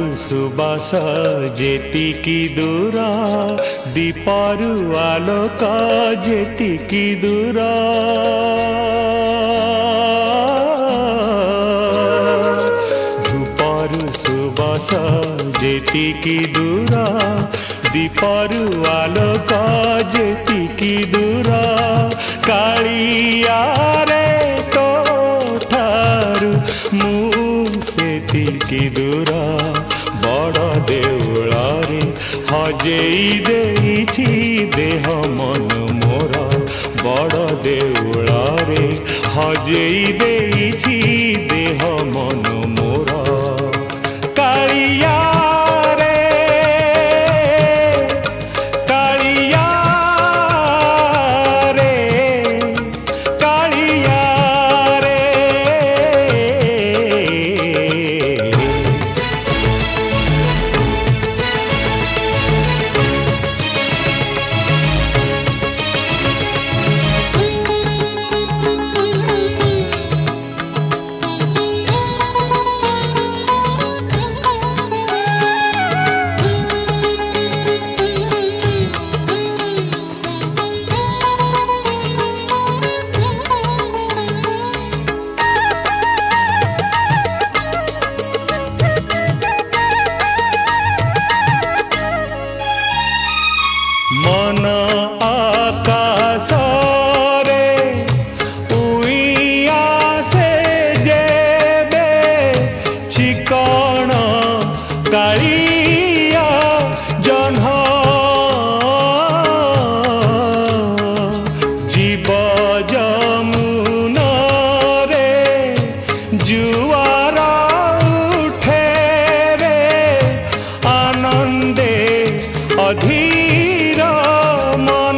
सुबास जेतिकी दूर दीपरु आलोक जेतिकी दूर धूपरु सुबास जेतिकी दूर दीपरु आलोक जेतिकी दूर कालिया रे तो ठारू मु सेतिकी दूर बड़ देउल रे हजेई देइछि देह मन मोर बड़ देउल रे हजेई देइछि देह मन मोर कालिया रे कालिया रे कालिया रे मन आकाश रे उइया से जेबे चिकण कालिया जन्ह जीव जमुना रे जुआर उठे रे आनंदे अधीर मन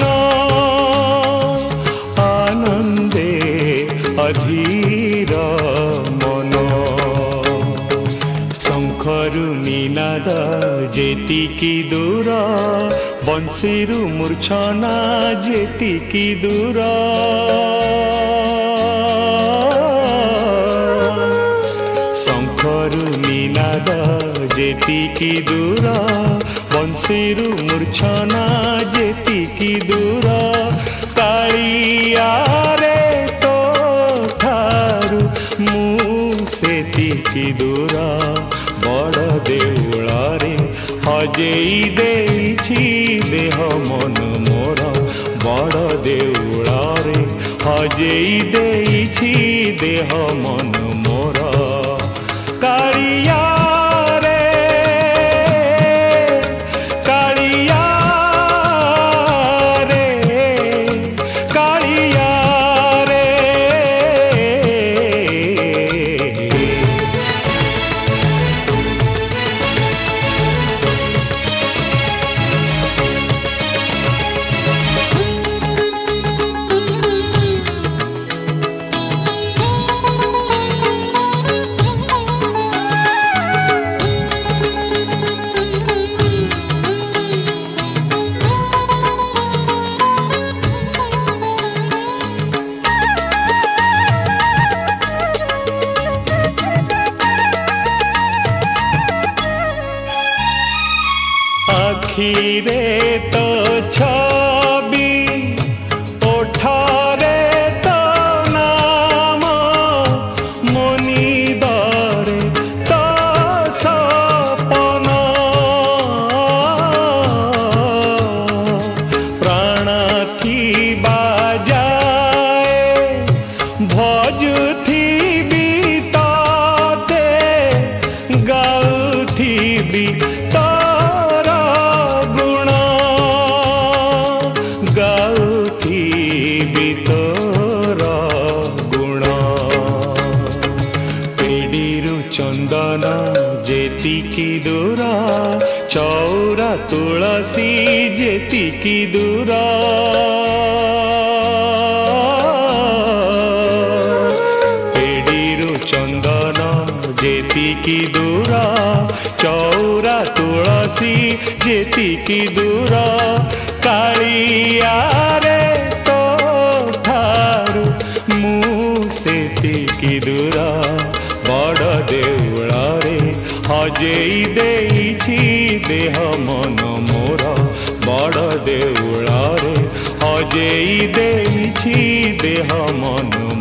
आनंदे अधीर मन शंखरु निनाद जेतिकी दूर बंशीरु मूर्छना जेतिकी दूर शंखरु निनाद जेतिकी दूर बंशीरु मूर्छना जेतिकी दूर कालिया रे तो ठारू मु सेतिकी दूर बड़ देउल रे हजेई देइछि देह मन मोर बड़ देउल रे हजेई देइछि देह मन मोर कालिया आखिरे तो छवि ओठरे तो नाम मनिदरे तो सपन प्राण थिबा जाए भजुथिबी तते गाउथिबी गाउथिबी तोर गुण पेड़ीरु चंदन जेतिकी दूर चौरा तुलसी जेतिकी दूर पेड़ीरु चंदन जेतिकी दूर चौरा तुलसी जेतिकी दूर कालिया रे तो ठारू मु सेतिकी दूर बड़ देउल रे हजेई देइछि देह मन मोर बड़ देउल रे हजेई देइछि देह मन